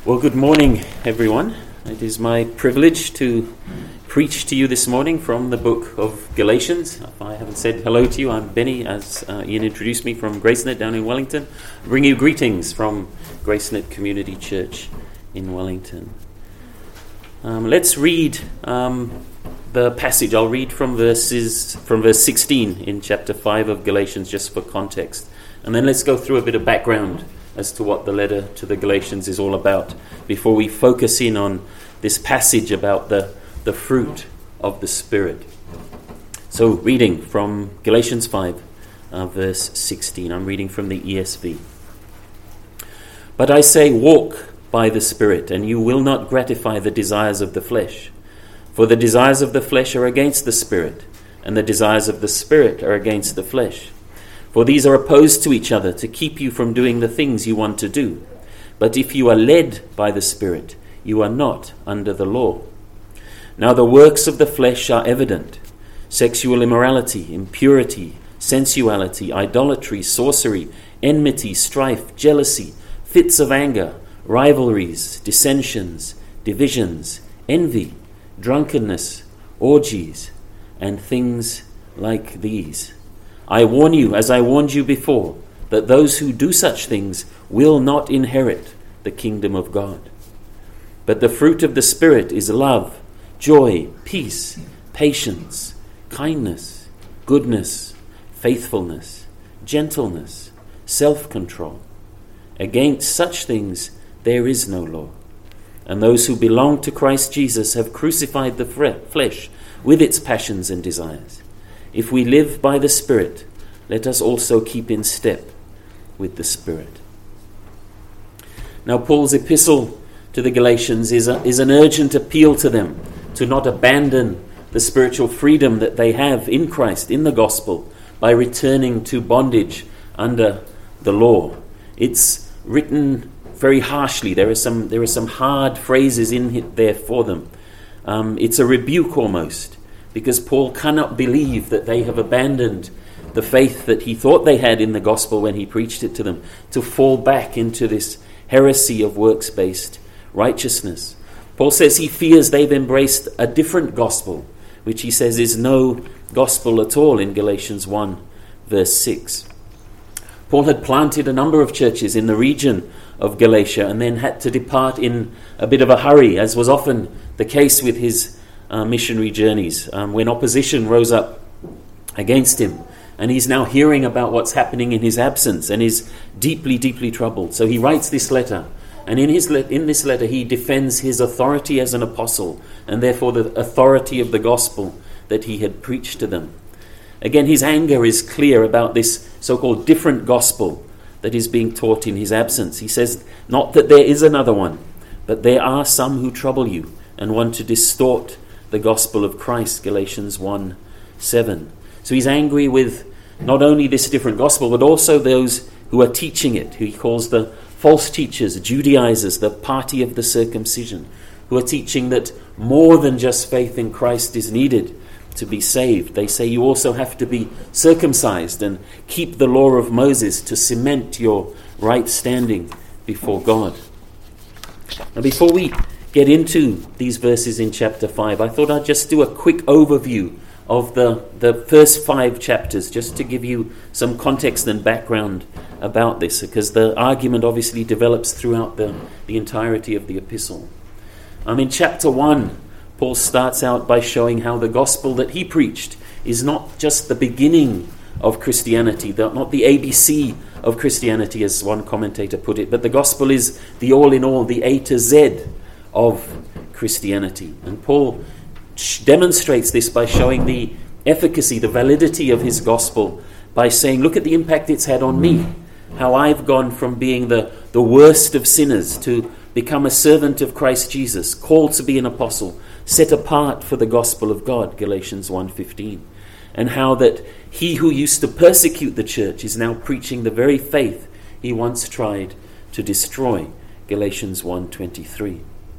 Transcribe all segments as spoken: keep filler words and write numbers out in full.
Well, good morning, everyone. It is my privilege to preach to you this morning from the book of Galatians. If I haven't said hello to you, I'm Benny, as uh, Ian introduced me, from GraceNet down in Wellington. I bring you greetings from GraceNet Community Church in Wellington. Um, let's read um, the passage. I'll read from verses from verse sixteen in chapter five of Galatians, just for context. And then let's go through a bit of background as to what the letter to the Galatians is all about before we focus in on this passage about the, the fruit of the Spirit. So, reading from Galatians five, uh, verse sixteen. I'm reading from the E S V. But I say, walk by the Spirit, and you will not gratify the desires of the flesh. For the desires of the flesh are against the Spirit, and the desires of the Spirit are against the flesh. For these are opposed to each other to keep you from doing the things you want to do. But if you are led by the Spirit, you are not under the law. Now the works of the flesh are evident: sexual immorality, impurity, sensuality, idolatry, sorcery, enmity, strife, jealousy, fits of anger, rivalries, dissensions, divisions, envy, drunkenness, orgies, and things like these. I warn you, as I warned you before, that those who do such things will not inherit the kingdom of God. But the fruit of the Spirit is love, joy, peace, patience, kindness, goodness, faithfulness, gentleness, self-control. Against such things there is no law. And those who belong to Christ Jesus have crucified the flesh with its passions and desires. If we live by the Spirit, let us also keep in step with the Spirit. Now, Paul's epistle to the Galatians is, a, is an urgent appeal to them to not abandon the spiritual freedom that they have in Christ, in the gospel, by returning to bondage under the law. It's written very harshly. There are some, there are some hard phrases in there for them. Um, it's a rebuke almost, because Paul cannot believe that they have abandoned the faith that he thought they had in the gospel when he preached it to them, to fall back into this heresy of works-based righteousness. Paul says he fears they've embraced a different gospel, which he says is no gospel at all in Galatians one, verse six. Paul had planted a number of churches in the region of Galatia and then had to depart in a bit of a hurry, as was often the case with his Uh, missionary journeys, um, when opposition rose up against him, and he's now hearing about what's happening in his absence and is deeply, deeply troubled. So he writes this letter, and in his le- in this letter he defends his authority as an apostle, and therefore the authority of the gospel that he had preached to them. Again, his anger is clear about this so-called different gospel that is being taught in his absence. He says, not that there is another one, but there are some who trouble you and want to distort the gospel of Christ, Galatians one seven. So he's angry with not only this different gospel, but also those who are teaching it, who he calls the false teachers, Judaizers, the party of the circumcision, who are teaching that more than just faith in Christ is needed to be saved. They say you also have to be circumcised and keep the law of Moses to cement your right standing before God. Now, before we get into these verses in chapter five, I thought I'd just do a quick overview of the, the first five chapters, just to give you some context and background about this, because the argument obviously develops throughout the, the entirety of the epistle. Um, in chapter one, Paul starts out by showing how the gospel that he preached is not just the beginning of Christianity, not the A B C of Christianity, as one commentator put it, but the gospel is the all-in-all, the A to Z of Christianity. And Paul demonstrates this by showing the efficacy, the validity of his gospel, by saying, look at the impact it's had on me, how I've gone from being the, the worst of sinners to become a servant of Christ Jesus, called to be an apostle, set apart for the gospel of God, Galatians one fifteen. And how that he who used to persecute the church is now preaching the very faith he once tried to destroy, Galatians one twenty-three.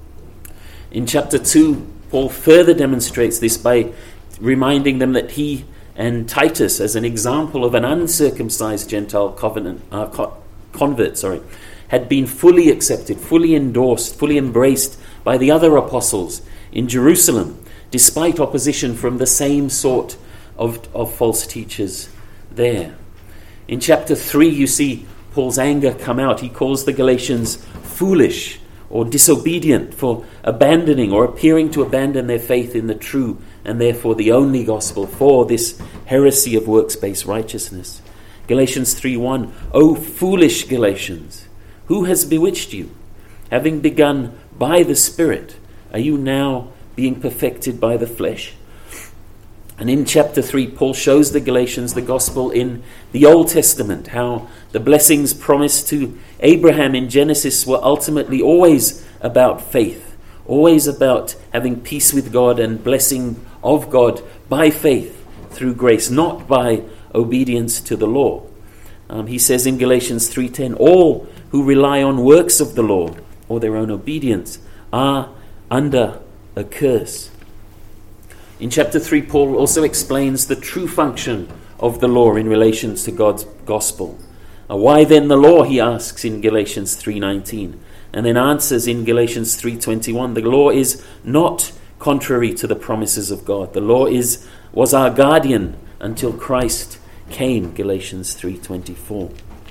In chapter two, Paul further demonstrates this by reminding them that he and Titus, as an example of an uncircumcised Gentile covenant, uh, co- convert, sorry, had been fully accepted, fully endorsed, fully embraced by the other apostles in Jerusalem, despite opposition from the same sort of, of false teachers there. In chapter three, you see Paul's anger come out. He calls the Galatians foolish or disobedient for abandoning or appearing to abandon their faith in the true and therefore the only gospel for this heresy of works-based righteousness. Galatians three one, O foolish Galatians, who has bewitched you? Having begun by the Spirit, are you now being perfected by the flesh? And in chapter three, Paul shows the Galatians the gospel in the Old Testament, how the blessings promised to Abraham in Genesis were ultimately always about faith, always about having peace with God and blessing of God by faith through grace, not by obedience to the law. Um, he says in Galatians three ten, all who rely on works of the law or their own obedience are under a curse. In chapter three, Paul also explains the true function of the law in relation to God's gospel. Uh, why then the law, he asks in Galatians three nineteen, and then answers in Galatians three twenty-one. The law is not contrary to the promises of God. The law is was our guardian until Christ came, Galatians three twenty-four.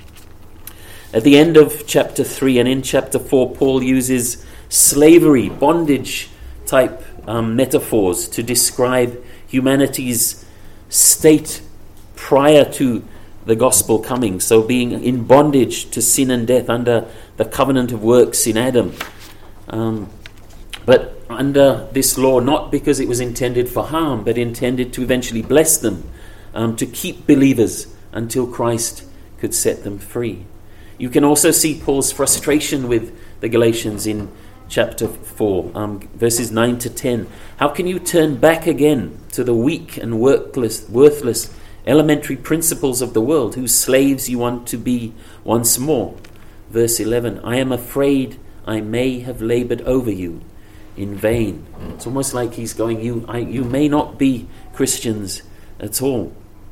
At the end of chapter three and in chapter four, Paul uses slavery, bondage type um, metaphors to describe humanity's state prior to the gospel coming. So being in bondage to sin and death under the covenant of works in Adam. Um, but under this law, not because it was intended for harm, but intended to eventually bless them, um, to keep believers until Christ could set them free. You can also see Paul's frustration with the Galatians in chapter four, um, verses nine to ten. How can you turn back again to the weak and worthless, worthless elementary principles of the world, whose slaves you want to be once more? Verse eleven, I am afraid I may have labored over you in vain. It's almost like he's going, you, I, you may not be Christians at all.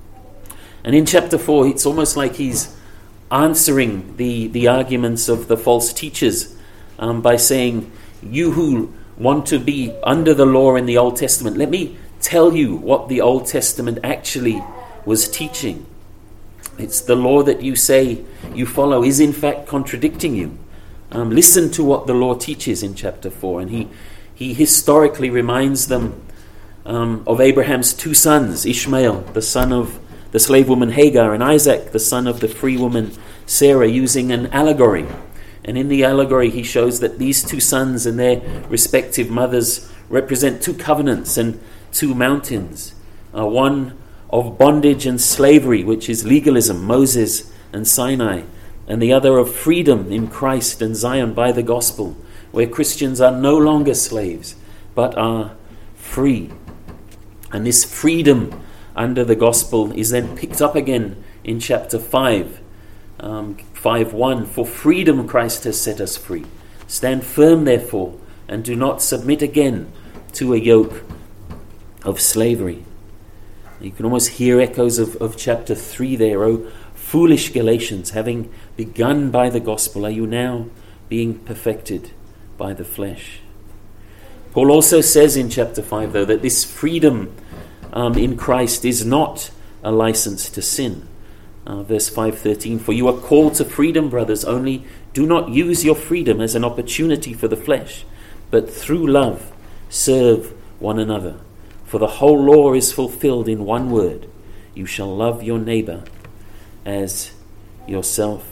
And in chapter four, it's almost like he's answering the, the arguments of the false teachers um, by saying, you who want to be under the law in the Old Testament, let me tell you what the Old Testament actually was teaching. It's the law that you say you follow is in fact contradicting you. Um, listen to what the law teaches in chapter four. And he, he historically reminds them um, of Abraham's two sons, Ishmael, the son of the slave woman Hagar, and Isaac, the son of the free woman Sarah, using an allegory. And in the allegory he shows that these two sons and their respective mothers represent two covenants and two mountains. Uh, one of bondage and slavery, which is legalism, Moses and Sinai, and the other of freedom in Christ and Zion by the gospel, where Christians are no longer slaves, but are free. And this freedom under the gospel is then picked up again in chapter five, um, five one. For freedom Christ has set us free. Stand firm, therefore, and do not submit again to a yoke of slavery. You can almost hear echoes of, of chapter three there. O foolish Galatians, having begun by the gospel, are you now being perfected by the flesh? Paul also says in chapter five, though, that this freedom um, in Christ is not a license to sin. Uh, verse five thirteen, for you are called to freedom, brothers, only do not use your freedom as an opportunity for the flesh, but through love serve one another. For the whole law is fulfilled in one word, you shall love your neighbor as yourself.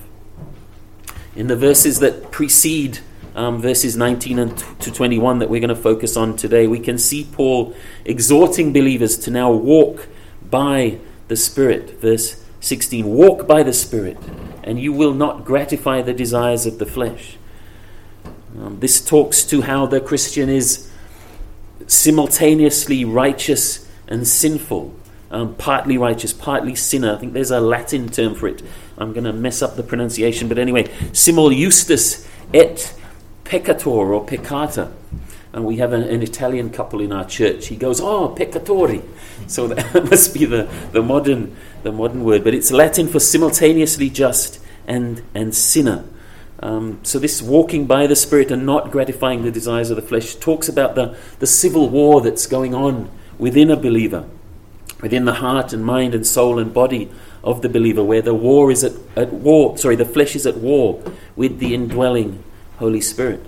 In the verses that precede um, verses nineteen and to twenty-one that we're going to focus on today, we can see Paul exhorting believers to now walk by the Spirit. Verse sixteen, walk by the Spirit, and you will not gratify the desires of the flesh. Um, this talks to how the Christian is simultaneously righteous and sinful. Um, partly righteous, partly sinner. I think there's a Latin term for it. I'm going to mess up the pronunciation, but anyway, simul justus et peccator or peccata. And we have an, an Italian couple in our church. He goes, oh, peccatori. So that must be the, the modern the modern word, but it's Latin for simultaneously just and and sinner. Um, so this walking by the Spirit and not gratifying the desires of the flesh talks about the, the civil war that's going on within a believer, within the heart and mind and soul and body of the believer, where the war is at, at war, sorry, the flesh is at war with the indwelling Holy Spirit.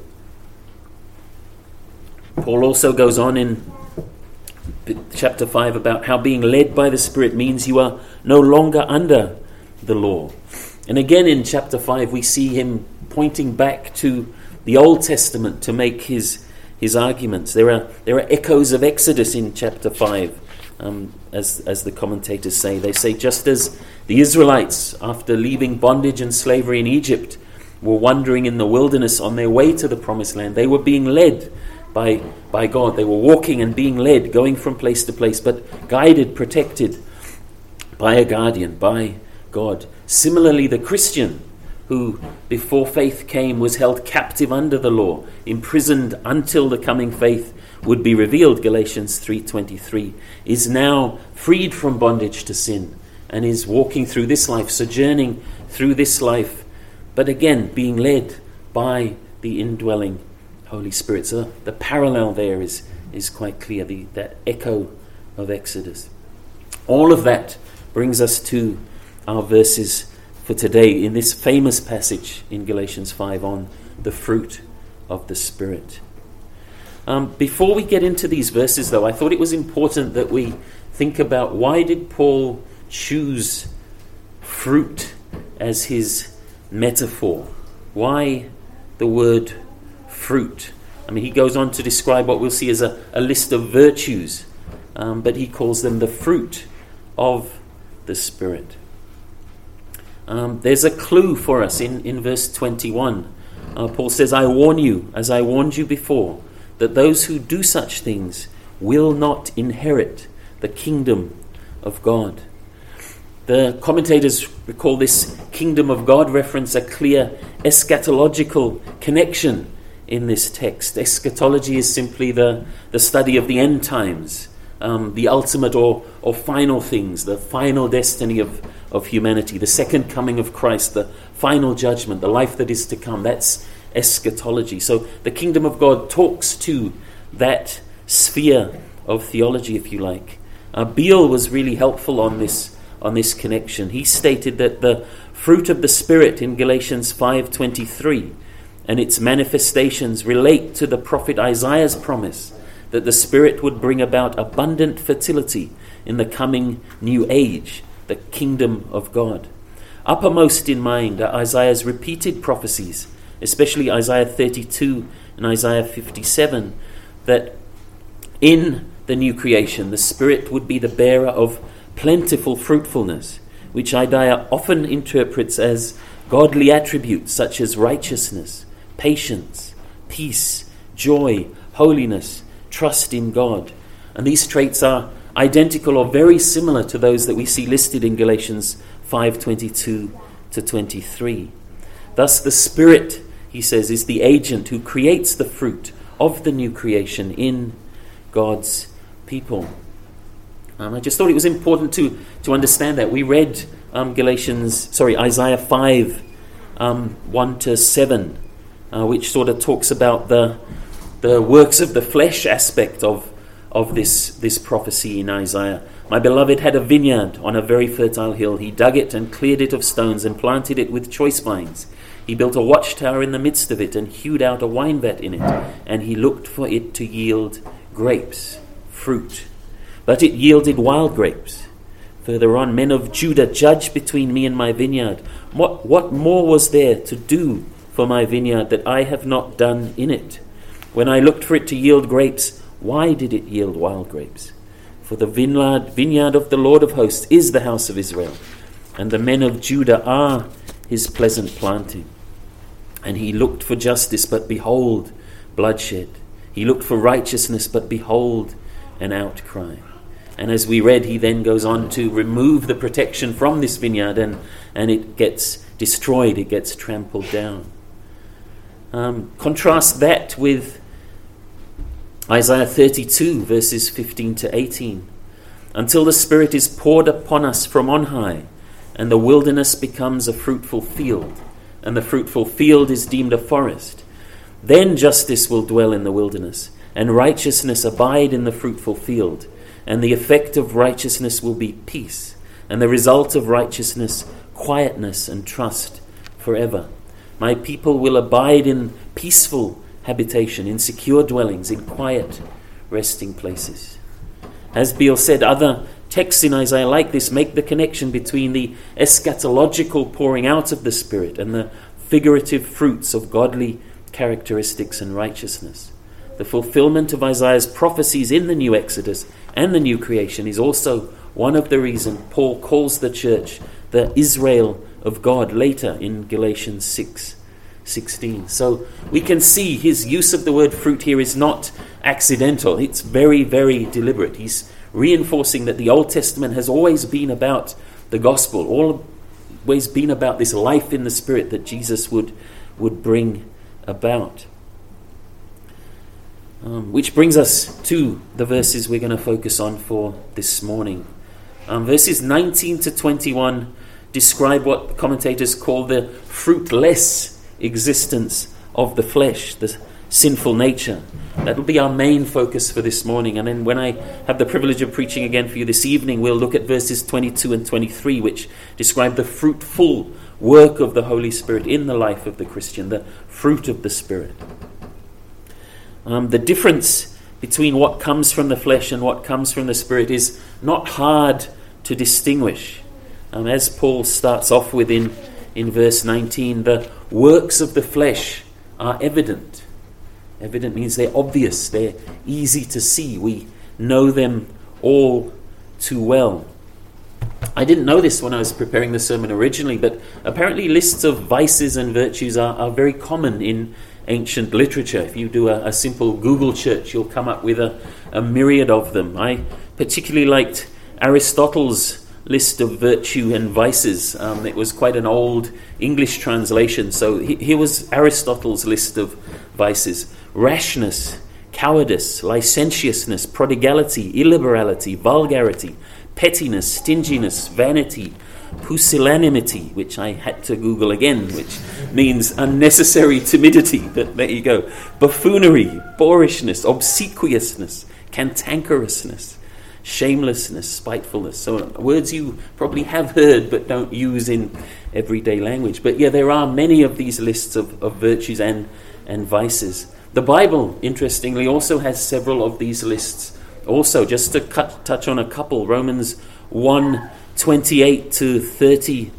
Paul also goes on in chapter five about how being led by the Spirit means you are no longer under the law. And again in chapter five we see him pointing back to the Old Testament to make his his arguments. There are there are echoes of Exodus in chapter five, um, as as the commentators say. They say just as the Israelites, after leaving bondage and slavery in Egypt, were wandering in the wilderness on their way to the promised land, they were being led by by God. They were walking and being led, going from place to place, but guided, protected by a guardian, by God. Similarly, the Christian, who before faith came was held captive under the law, imprisoned until the coming faith would be revealed, Galatians three twenty-three, is now freed from bondage to sin and is walking through this life, sojourning through this life, but again being led by the indwelling Holy Spirit. So the parallel there is, is quite clear, the, that echo of Exodus. All of that brings us to our verses for today in this famous passage in Galatians five on the fruit of the Spirit. Um, before we get into these verses, though, I thought it was important that we think about why did Paul choose fruit as his metaphor? Why the word fruit? I mean, he goes on to describe what we'll see as a, a list of virtues, um, but he calls them the fruit of the Spirit. Um, there's a clue for us in, in verse twenty-one. Uh, Paul says, I warn you, as I warned you before, that those who do such things will not inherit the kingdom of God. The commentators recall this kingdom of God reference a clear eschatological connection in this text. Eschatology is simply the, the study of the end times, um, the ultimate or, or final things, the final destiny of of humanity, the second coming of Christ, the final judgment, the life that is to come. That's eschatology. So the kingdom of God talks to that sphere of theology, if you like. Uh, Beale was really helpful on this on this connection. He stated that the fruit of the Spirit in Galatians five twenty-three and its manifestations relate to the prophet Isaiah's promise that the Spirit would bring about abundant fertility in the coming new age, the kingdom of God. Uppermost in mind are Isaiah's repeated prophecies, especially Isaiah thirty-two and Isaiah fifty-seven, that in the new creation the Spirit would be the bearer of plentiful fruitfulness, which Isaiah often interprets as godly attributes such as righteousness, patience, peace, joy, holiness, trust in God. And these traits are identical or very similar to those that we see listed in Galatians five twenty-two to twenty-three. Thus the Spirit, he says, is the agent who creates the fruit of the new creation in God's people. Um, I just thought it was important to, to understand that. We read um, Galatians, sorry, Isaiah five, um, one to seven, uh, which sort of talks about the the works of the flesh aspect of of this, this prophecy in Isaiah. My beloved had a vineyard on a very fertile hill. He dug it and cleared it of stones and planted it with choice vines. He built a watchtower in the midst of it and hewed out a wine vat in it. And he looked for it to yield grapes, fruit. But it yielded wild grapes. Further on, men of Judah, judge between me and my vineyard. What, what more was there to do for my vineyard that I have not done in it? When I looked for it to yield grapes, why did it yield wild grapes? For the vineyard, vineyard of the Lord of hosts is the house of Israel, and the men of Judah are his pleasant planting. And he looked for justice, but behold, bloodshed. He looked for righteousness, but behold, an outcry. And as we read, he then goes on to remove the protection from this vineyard, and, and it gets destroyed, it gets trampled down. Um, contrast that with Isaiah thirty-two, verses fifteen to eighteen. Until the Spirit is poured upon us from on high, and the wilderness becomes a fruitful field, and the fruitful field is deemed a forest. Then justice will dwell in the wilderness, and righteousness abide in the fruitful field. And the effect of righteousness will be peace, and the result of righteousness, quietness and trust forever. My people will abide in peaceful habitation, in secure dwellings, in quiet resting places. As Beale said, other texts in Isaiah like this make the connection between the eschatological pouring out of the Spirit and the figurative fruits of godly characteristics and righteousness. The fulfillment of Isaiah's prophecies in the new Exodus and the new creation is also one of the reasons Paul calls the church the Israel of God later in Galatians six sixteen. So we can see his use of the word fruit here is not accidental. It's very, very deliberate. He's reinforcing that the Old Testament has always been about the gospel, always been about this life in the Spirit that Jesus would, would bring about. Um, which brings us to the verses we're going to focus on for this morning. Um, verses nineteen to twenty-one describe what commentators call the fruitless existence of the flesh, the sinful nature. That'll be our main focus for this morning. And then when I have the privilege of preaching again for you this evening, we'll look at verses twenty-two and twenty-three, which describe the fruitful work of the Holy Spirit in the life of the Christian, the fruit of the Spirit. Um, the difference between what comes from the flesh and what comes from the Spirit is not hard to distinguish. Um, as Paul starts off with in, in verse nineteen, the works of the flesh are evident. Evident means they're obvious, they're easy to see. We know them all too well. I didn't know this when I was preparing the sermon originally, but apparently lists of vices and virtues are, are very common in ancient literature. If you do a, a simple Google search, you'll come up with a, a myriad of them. I particularly liked Aristotle's list of virtue and vices. Um, it was quite an old English translation, so he, here was Aristotle's list of vices: rashness, cowardice, licentiousness, prodigality, illiberality, vulgarity, pettiness, stinginess, vanity, pusillanimity, which I had to Google again, which means unnecessary timidity, but there you go, buffoonery, boorishness, obsequiousness, cantankerousness, shamelessness, spitefulness. So words you probably have heard but don't use in everyday language. But yeah, there are many of these lists of, of virtues and, and vices. The Bible, interestingly, also has several of these lists. Also, just to cut, touch on a couple, Romans one twenty-eight to thirty-one.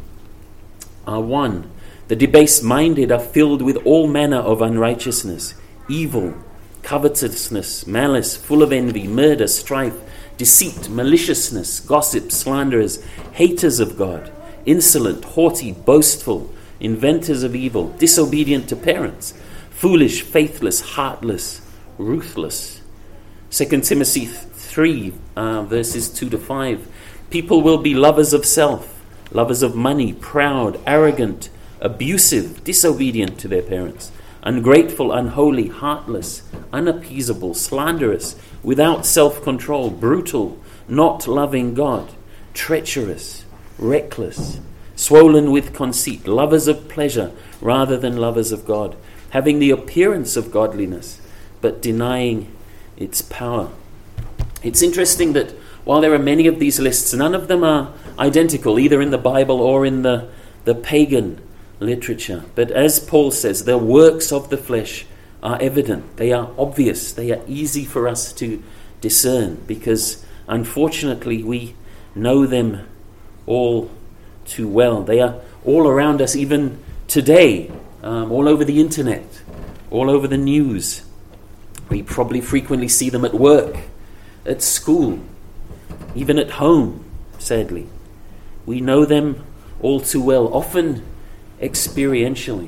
The debased-minded are filled with all manner of unrighteousness, evil, covetousness, malice, full of envy, murder, strife, deceit, maliciousness, gossip, slanderers, haters of God, insolent, haughty, boastful, inventors of evil, disobedient to parents, foolish, faithless, heartless, ruthless. Second Timothy three, uh, verses two to five. People will be lovers of self, lovers of money, proud, arrogant, abusive, disobedient to their parents, ungrateful, unholy, heartless, unappeasable, slanderous, without self-control, brutal, not loving God, treacherous, reckless, swollen with conceit, lovers of pleasure rather than lovers of God, having the appearance of godliness, but denying its power. It's interesting that while there are many of these lists, none of them are identical, either in the Bible or in the, the pagan literature. But as Paul says, the works of the flesh are evident. They are obvious. They are easy for us to discern because, unfortunately, we know them all too well. They are all around us even today, um, all over the internet, all over the news. We probably frequently see them at work, at school, even at home, sadly. We know them all too well, often experientially.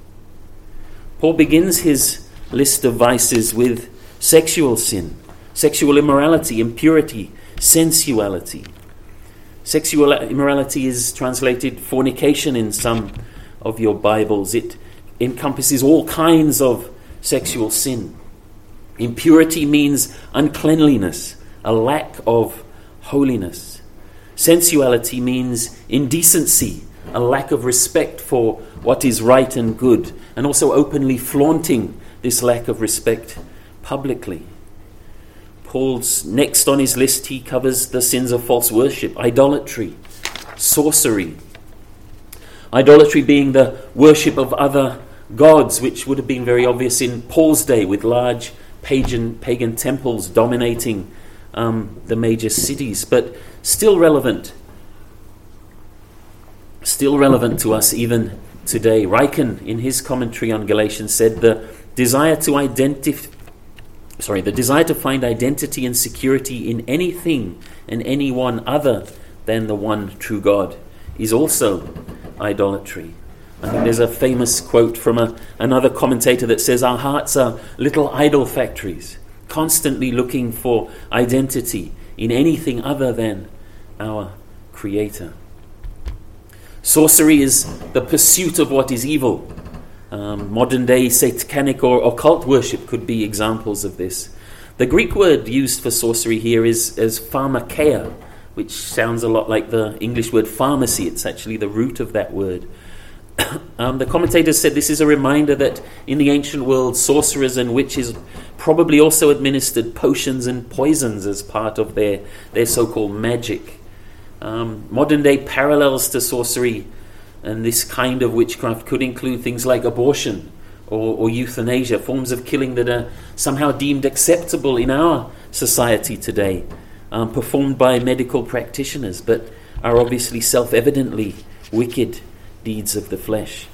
Paul begins his list of vices with sexual sin, sexual immorality, impurity, sensuality. Sexual immorality is translated fornication in some of your Bibles. It encompasses all kinds of sexual sin. Impurity means uncleanliness, a lack of holiness. Sensuality means indecency, a lack of respect for what is right and good, and also openly flaunting this lack of respect publicly. Paul's next on his list, he covers the sins of false worship, idolatry, sorcery. Idolatry being the worship of other gods, which would have been very obvious in Paul's day, with large pagan, pagan temples dominating um, the major cities, but still relevant. Still relevant to us even today. Ryken, in his commentary on Galatians, said the desire to identify Sorry, the desire to find identity and security in anything and anyone other than the one true God is also idolatry. I think there's a famous quote from a, another commentator that says, our hearts are little idol factories, constantly looking for identity in anything other than our Creator. Sorcery is the pursuit of what is evil. Um, modern day satanic or occult worship could be examples of this. The Greek word used for sorcery here is, is pharmakeia, which sounds a lot like the English word pharmacy. It's actually the root of that word. um, the commentators said this is a reminder that in the ancient world, sorcerers and witches probably also administered potions and poisons as part of their, their so-called magic. Um, modern day parallels to sorcery and this kind of witchcraft could include things like abortion or, or euthanasia, forms of killing that are somehow deemed acceptable in our society today, um, performed by medical practitioners, but are obviously self-evidently wicked deeds of the flesh.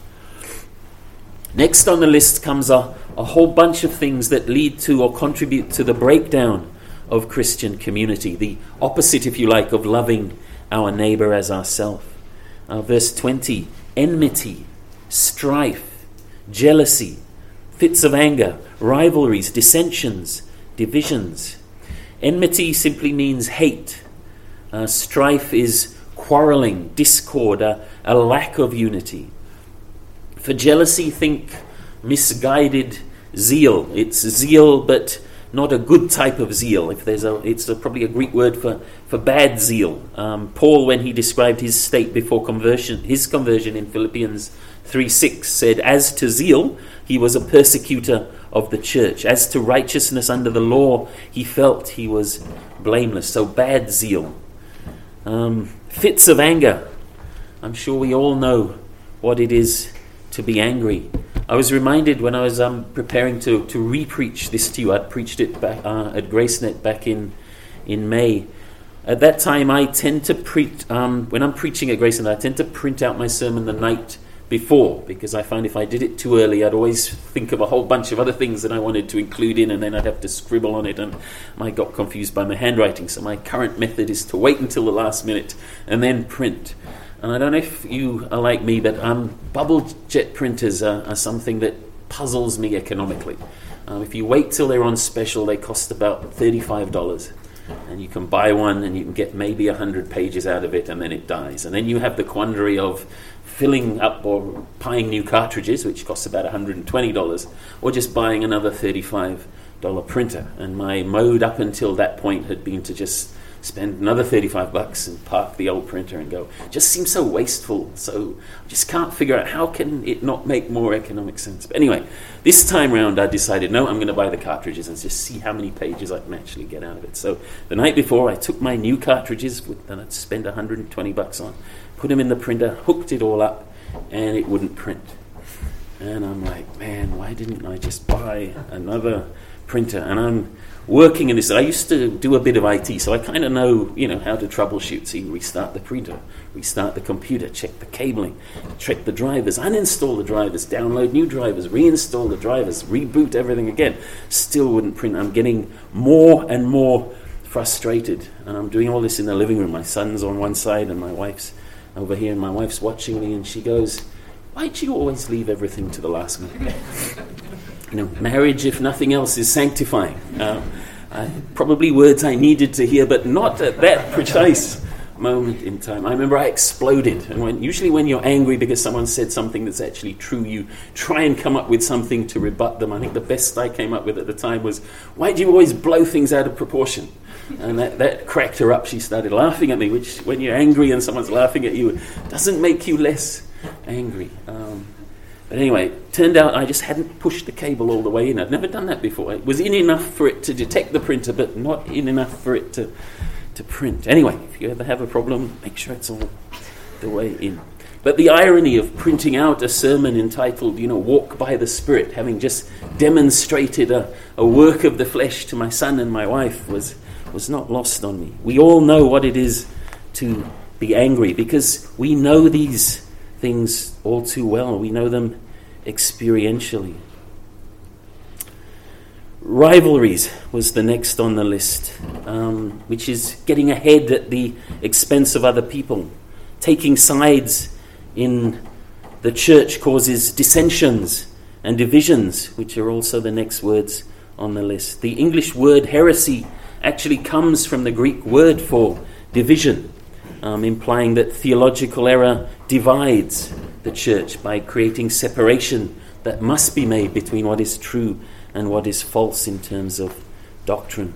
Next on the list comes a, a whole bunch of things that lead to or contribute to the breakdown of Christian community, the opposite, if you like, of loving our neighbour as ourselves. Uh, verse twenty, enmity, strife, jealousy, fits of anger, rivalries, dissensions, divisions. Enmity simply means hate. Uh, strife is quarrelling, discord, a, a lack of unity. For jealousy, think misguided zeal. It's zeal, but not a good type of zeal. If there's a, it's a, probably a Greek word for, for bad zeal. Um, Paul, when he described his state before conversion, his conversion in Philippians three six, said, "As to zeal, he was a persecutor of the church. As to righteousness under the law, he felt he was blameless." So bad zeal. Um, fits of anger. I'm sure we all know what it is to be angry. I was reminded when I was um, preparing to, to re-preach this to you. I'd preached it back, uh, at GraceNet back in in May. At that time, I tend to preach, um, when I'm preaching at GraceNet, I tend to print out my sermon the night before, because I find if I did it too early, I'd always think of a whole bunch of other things that I wanted to include in, and then I'd have to scribble on it, and I got confused by my handwriting. So my current method is to wait until the last minute and then print. And I don't know if you are like me, but um, bubble jet printers are, are something that puzzles me economically. Um, if you wait till they're on special, they cost about thirty-five dollars. And you can buy one and you can get maybe one hundred pages out of it, and then it dies. And then you have the quandary of filling up or buying new cartridges, which costs about one hundred twenty dollars, or just buying another thirty-five dollars printer. And my mode up until that point had been to just spend another thirty-five bucks and park the old printer and go. It just seems so wasteful. So I just can't figure out how can it not make more economic sense. But anyway, this time round I decided, no, I'm going to buy the cartridges and just see how many pages I can actually get out of it. So the night before I took my new cartridges that I'd spend one hundred twenty bucks on, put them in the printer, hooked it all up, and it wouldn't print. And I'm like, man, why didn't I just buy another printer? And I'm working in this. I used to do a bit of I T, so I kind of know, you know, how to troubleshoot. So you restart the printer, restart the computer, check the cabling, check the drivers, uninstall the drivers, download new drivers, reinstall the drivers, reboot everything again. Still wouldn't print. I'm getting more and more frustrated. And I'm doing all this in the living room. My son's on one side and my wife's over here, and my wife's watching me, and she goes, "Why do you always leave everything to the last minute?" You know, marriage, if nothing else, is sanctifying. Uh, uh, probably words I needed to hear, but not at that precise moment in time. I remember I exploded. And when, usually when you're angry because someone said something that's actually true, you try and come up with something to rebut them. I think the best I came up with at the time was, why do you always blow things out of proportion? And that, that cracked her up. She started laughing at me, which when you're angry and someone's laughing at you, doesn't make you less angry. Um, but anyway, it turned out I just hadn't pushed the cable all the way in. I'd never done that before. It was in enough for it to detect the printer, but not in enough for it to, to print. Anyway, if you ever have a problem, make sure it's all the way in. But the irony of printing out a sermon entitled, you know, Walk by the Spirit, having just demonstrated a, a work of the flesh to my son and my wife, was was not lost on me. We all know what it is to be angry because we know these things all too well. We know them experientially. Rivalries was the next on the list, um, which is getting ahead at the expense of other people. Taking sides in the church causes dissensions and divisions, which are also the next words on the list. The English word heresy actually comes from the Greek word for division, um, implying that theological error divides the church by creating separation that must be made between what is true and what is false in terms of doctrine.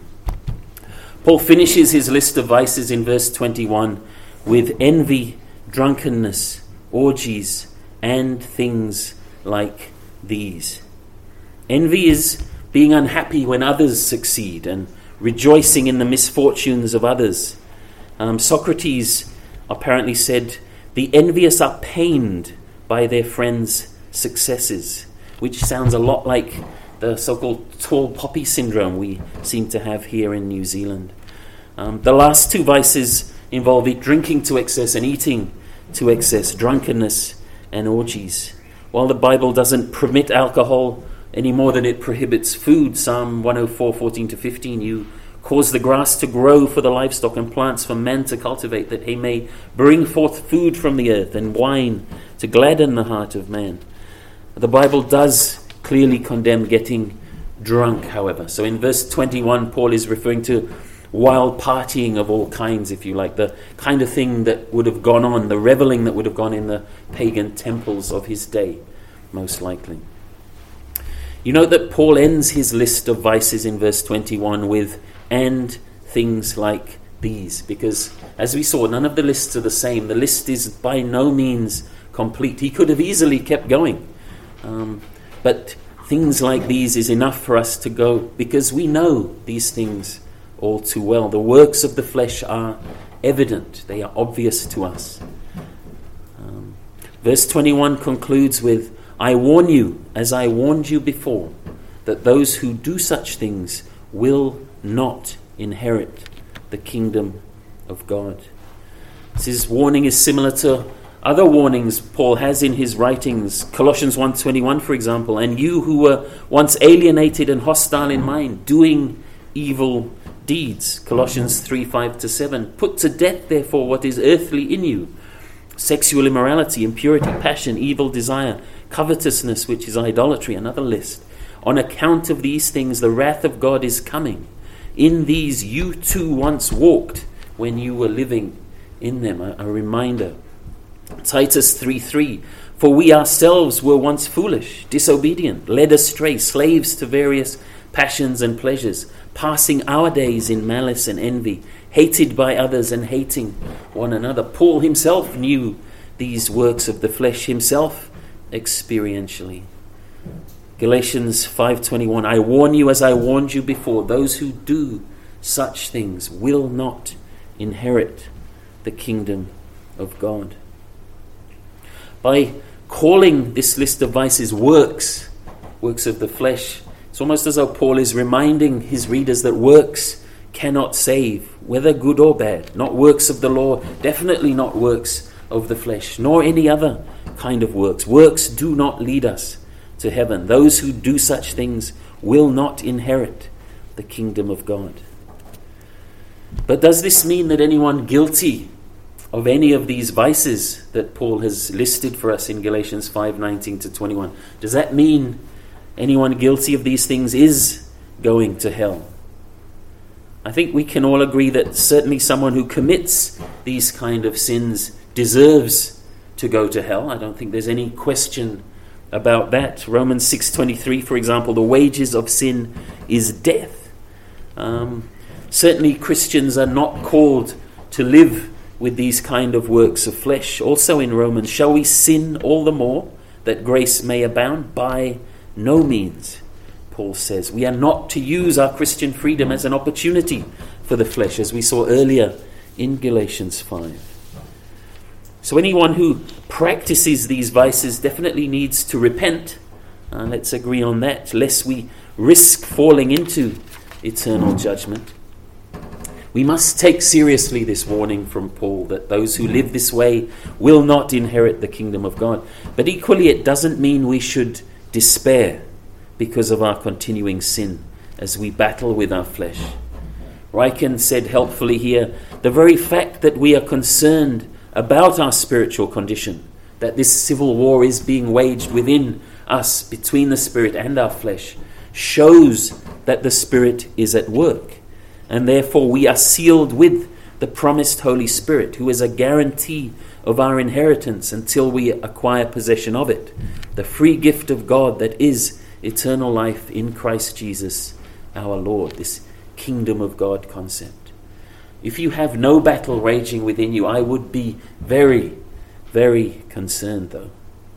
Paul finishes his list of vices in verse twenty-one with envy, drunkenness, orgies, and things like these. Envy is being unhappy when others succeed and rejoicing in the misfortunes of others. Um, Socrates apparently said, the envious are pained by their friends' successes, which sounds a lot like the so-called tall poppy syndrome we seem to have here in New Zealand. Um, the last two vices involve it drinking to excess and eating to excess, drunkenness and orgies. While the Bible doesn't permit alcohol any more than it prohibits food, Psalm one oh four, fourteen to fifteen, you cause the grass to grow for the livestock and plants for man to cultivate, that he may bring forth food from the earth and wine to gladden the heart of man. The Bible does clearly condemn getting drunk, however. So in verse twenty-one, Paul is referring to wild partying of all kinds, if you like, the kind of thing that would have gone on, the reveling that would have gone in the pagan temples of his day, most likely. You know that Paul ends his list of vices in verse twenty-one with, and things like these, because as we saw, none of the lists are the same. The list is by no means complete. He could have easily kept going. Um, but things like these is enough for us to go, because we know these things all too well. The works of the flesh are evident. They are obvious to us. Um, verse twenty-one concludes with, I warn you, as I warned you before, that those who do such things will not inherit the kingdom of God. This warning is similar to other warnings Paul has in his writings. Colossians one twenty-one, for example, and you who were once alienated and hostile in mind, doing evil deeds. Colossians three, five to seven. Put to death, therefore, what is earthly in you: sexual immorality, impurity, passion, evil desire, covetousness, which is idolatry. Another list. On account of these things, the wrath of God is coming. In these you too once walked when you were living in them. A, a reminder. Titus three three. For we ourselves were once foolish, disobedient, led astray, slaves to various passions and pleasures, passing our days in malice and envy, hated by others and hating one another. Paul himself knew these works of the flesh himself experientially. Galatians five twenty-one, I warn you as I warned you before, those who do such things will not inherit the kingdom of God. By calling this list of vices works, works of the flesh, it's almost as though Paul is reminding his readers that works cannot save, whether good or bad. Not works of the law, definitely not works of the flesh, nor any other kind of works. Works do not lead us to heaven. Those who do such things will not inherit the kingdom of God. But does this mean that anyone guilty of any of these vices that Paul has listed for us in Galatians five nineteen to twenty-one, does that mean anyone guilty of these things is going to hell? I think we can all agree that certainly someone who commits these kind of sins deserves to go to hell. I don't think there's any question about that. Romans six twenty-three, for example, the wages of sin is death. Um, certainly Christians are not called to live with these kind of works of flesh. Also in Romans, shall we sin all the more that grace may abound? By no means, Paul says. We are not to use our Christian freedom as an opportunity for the flesh, as we saw earlier in Galatians five. So anyone who practices these vices definitely needs to repent. Uh, let's agree on that, lest we risk falling into eternal judgment. We must take seriously this warning from Paul that those who live this way will not inherit the kingdom of God. But equally, it doesn't mean we should despair because of our continuing sin as we battle with our flesh. Ryken said helpfully here, the very fact that we are concerned about our spiritual condition, that this civil war is being waged within us between the Spirit and our flesh, shows that the Spirit is at work. And therefore we are sealed with the promised Holy Spirit, who is a guarantee of our inheritance until we acquire possession of it. The free gift of God that is eternal life in Christ Jesus our Lord. This kingdom of God concept. If you have no battle raging within you, I would be very, very concerned though.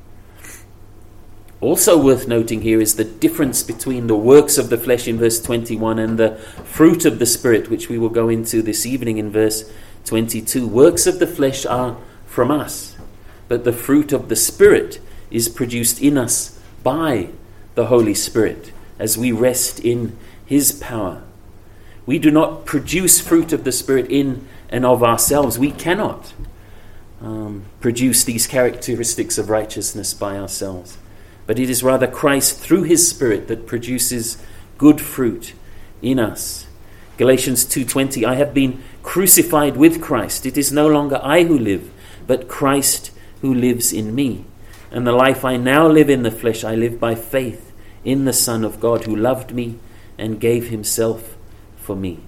Also worth noting here is the difference between the works of the flesh in verse twenty-one and the fruit of the Spirit, which we will go into this evening in verse twenty-two. Works of the flesh are from us, but the fruit of the Spirit is produced in us by the Holy Spirit as we rest in His power. We do not produce fruit of the Spirit in and of ourselves. We cannot um, produce these characteristics of righteousness by ourselves. But it is rather Christ through His Spirit that produces good fruit in us. Galatians two twenty, I have been crucified with Christ. It is no longer I who live, but Christ who lives in me. And the life I now live in the flesh, I live by faith in the Son of God who loved me and gave Himself for me.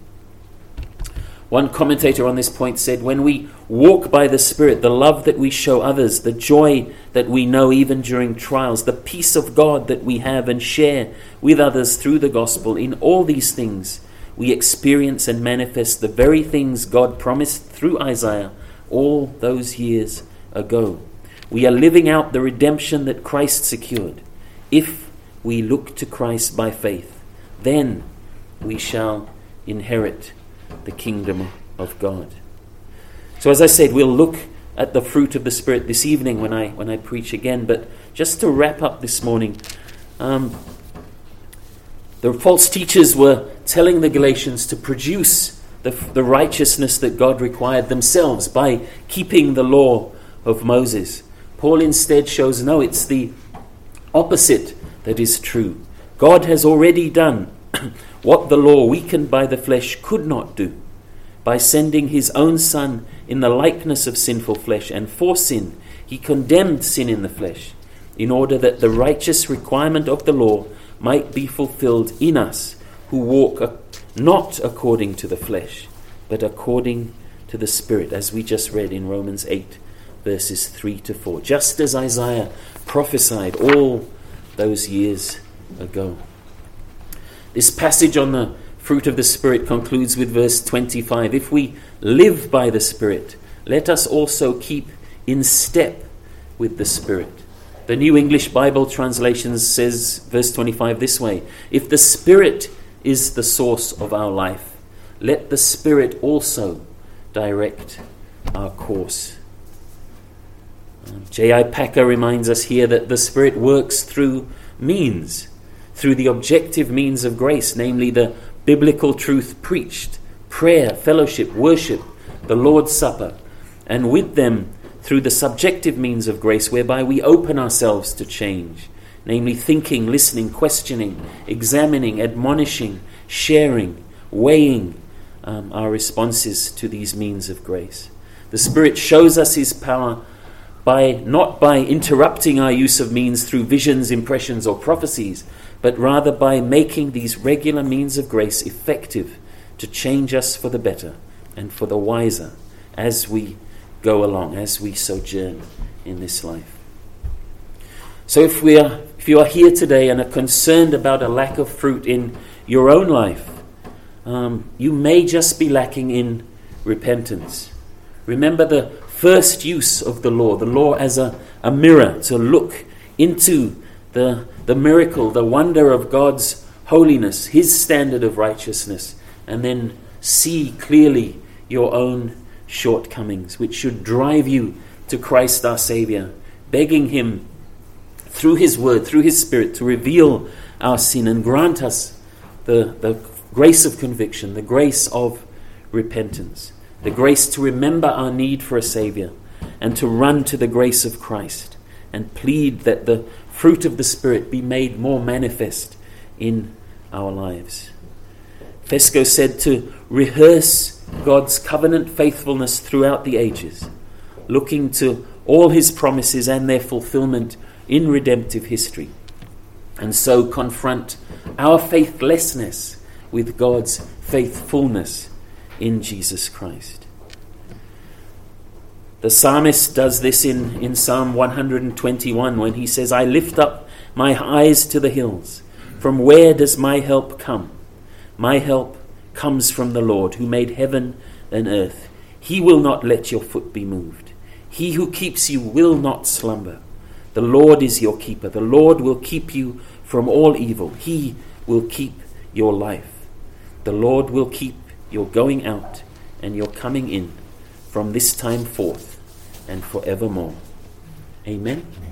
One commentator on this point said, when we walk by the Spirit, the love that we show others, the joy that we know even during trials, the peace of God that we have and share with others through the gospel, in all these things we experience and manifest the very things God promised through Isaiah all those years ago. We are living out the redemption that Christ secured. If we look to Christ by faith, then we shall inherit the kingdom of God. So as I said, we'll look at the fruit of the Spirit this evening when I when I preach again. But just to wrap up this morning, um, the false teachers were telling the Galatians to produce the, the righteousness that God required themselves by keeping the law of Moses. Paul instead shows, no, it's the opposite that is true. God has already done what the law, weakened by the flesh, could not do, by sending His own Son in the likeness of sinful flesh, and for sin He condemned sin in the flesh, in order that the righteous requirement of the law might be fulfilled in us, who walk not according to the flesh, but according to the Spirit, as we just read in Romans eight, verses three to four, just as Isaiah prophesied all those years ago. This passage on the fruit of the Spirit concludes with verse twenty-five. If we live by the Spirit, let us also keep in step with the Spirit. The New English Bible translation says, verse twenty-five, this way: if the Spirit is the source of our life, let the Spirit also direct our course. J I Packer reminds us here that the Spirit works through means, through the objective means of grace, namely the biblical truth preached, prayer, fellowship, worship, the Lord's Supper, and with them through the subjective means of grace whereby we open ourselves to change, namely thinking, listening, questioning, examining, admonishing, sharing, weighing um, our responses to these means of grace. The Spirit shows us His power by not by interrupting our use of means through visions, impressions, or prophecies, but rather by making these regular means of grace effective to change us for the better and for the wiser as we go along, as we sojourn in this life. So if we are, if you are here today and are concerned about a lack of fruit in your own life, um, you may just be lacking in repentance. Remember the first use of the law, the law as a, a mirror to look into the, the miracle, the wonder of God's holiness, his standard of righteousness, and then see clearly your own shortcomings, which should drive you to Christ our Savior, begging him through his word, through his Spirit, to reveal our sin and grant us the, the grace of conviction, the grace of repentance, the grace to remember our need for a Savior and to run to the grace of Christ and plead that the fruit of the Spirit be made more manifest in our lives. Fesco said to rehearse God's covenant faithfulness throughout the ages, looking to all his promises and their fulfillment in redemptive history, and so confront our faithlessness with God's faithfulness in Jesus Christ. The psalmist does this in, in Psalm one twenty-one when he says, I lift up my eyes to the hills. From where does my help come? My help comes from the Lord who made heaven and earth. He will not let your foot be moved. He who keeps you will not slumber. The Lord is your keeper. The Lord will keep you from all evil. He will keep your life. The Lord will keep your going out and your coming in from this time forth and forevermore. Amen.